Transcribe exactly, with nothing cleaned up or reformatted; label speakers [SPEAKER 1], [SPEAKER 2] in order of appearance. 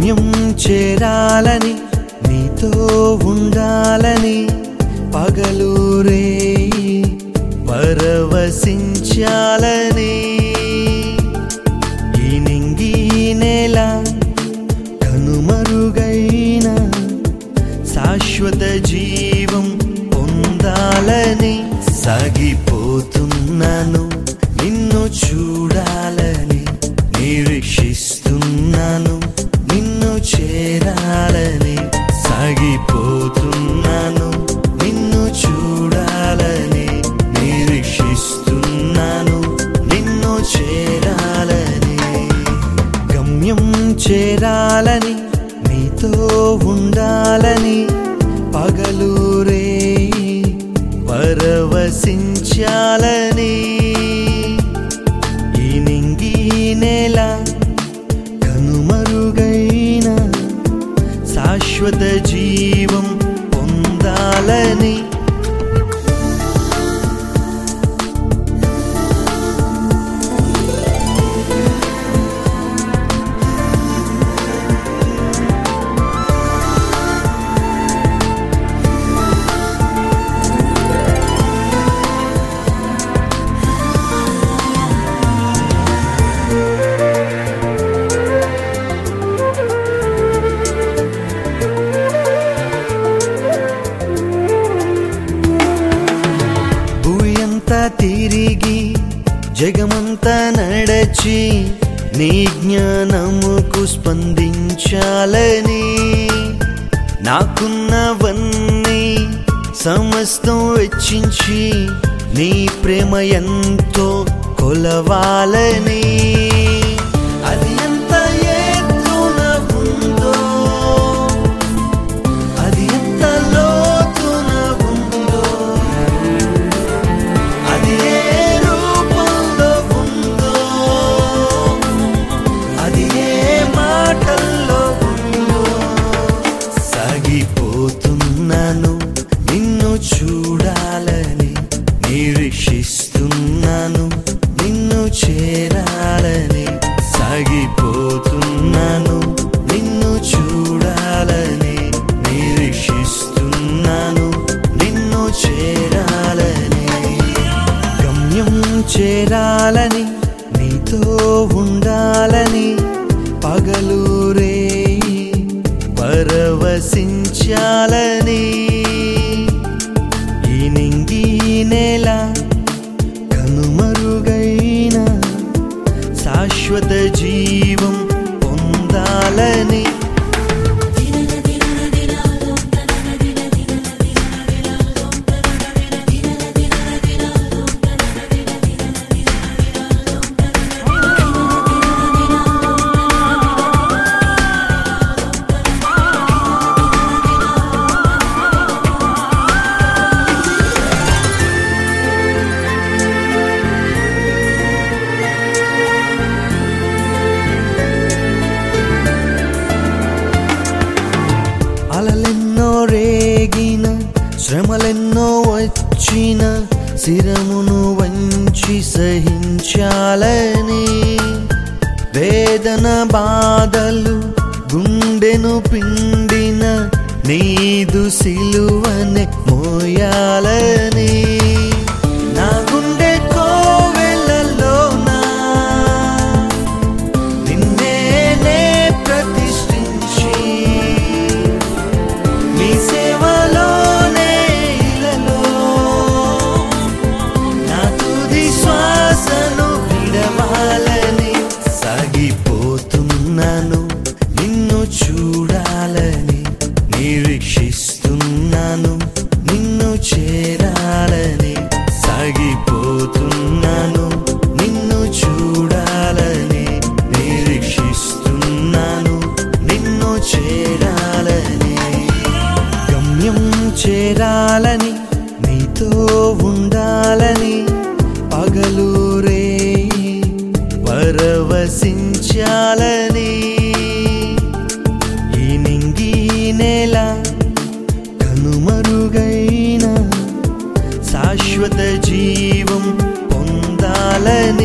[SPEAKER 1] గమ్యం చేరాలని నీతో ఉండాలని పగలూరే పరవశించాలని ఈ నింగి నేల కనుమరుగైన శాశ్వత జీవం పొందాలని సాగిపోతున్నాను నిన్ను చూడాలని నిరీక్షిస్తున్నాను నిన్ను చేరాలని సాగిపోతున్నాను నిన్ను చూడాలని నిరీక్షిస్తున్నాను నిన్ను చేరాలని గమ్యం చేరాలని నీతో ఉండాలని పగలూరే పరవశించాలని ఈ నింగి నేల కనుమరుగైన శాశ్వత జీవం పొందాలని తిరిగి జగమంతా నడచి నీ జ్ఞానముకు స్పందించాలని నాకున్నవన్నీ సమస్తం వెచ్చించి నీ ప్రేమ ఎంతో కొలవాలని అది ఎంత ఎత్తున ఉందో అది ఎంత లోతున ఉందో అది ఏ రూపంలో ఉందో అది ఏ మాటల్లో ఉందో సాగిపోతున్నాను నిన్ను చూడాలని నిరీక్షిస్తున్నాను నిన్ను చేరాలని సాగిపోతున్నాను నిన్ను చూడాలని నిరీక్షిస్తున్నాను నిన్ను చేరాలని గమ్యం చేరాలని నీతో ఉండాలని పగలూరే పరవశించాలని ఈ నింగి నేల కనుమరుగైన శాశ్వత జీవం పొందాలని అలలెన్నో రేగిన శ్రమలెన్నో వచ్చిన శిరమును వంచి సహించాలని వేదన బాధలు గుండెను పిండిన నీదు సిలువనే మోయాలని నా గుండె కోవెలలోనా నిన్నే నే ప్రతిష్ఠించి నీ సేవలోనే ఇలలో నా తుది శ్వాసను విడవాలని సాగిపోతున్నాను నిన్ను చూడాలని నిరీక్షిస్తున్నాను నిన్ను చేరాలని సాగిపోతున్నాను నిన్ను చూడాలని నిరీక్షిస్తున్నాను నిన్ను చేరాలని గమ్యం చేరాలని నీతో ఉండాలని పగలూరే పరవశించాలని ఈ నింగి నేల కనుమరుగైన శాశ్వత జీవం పొందాలని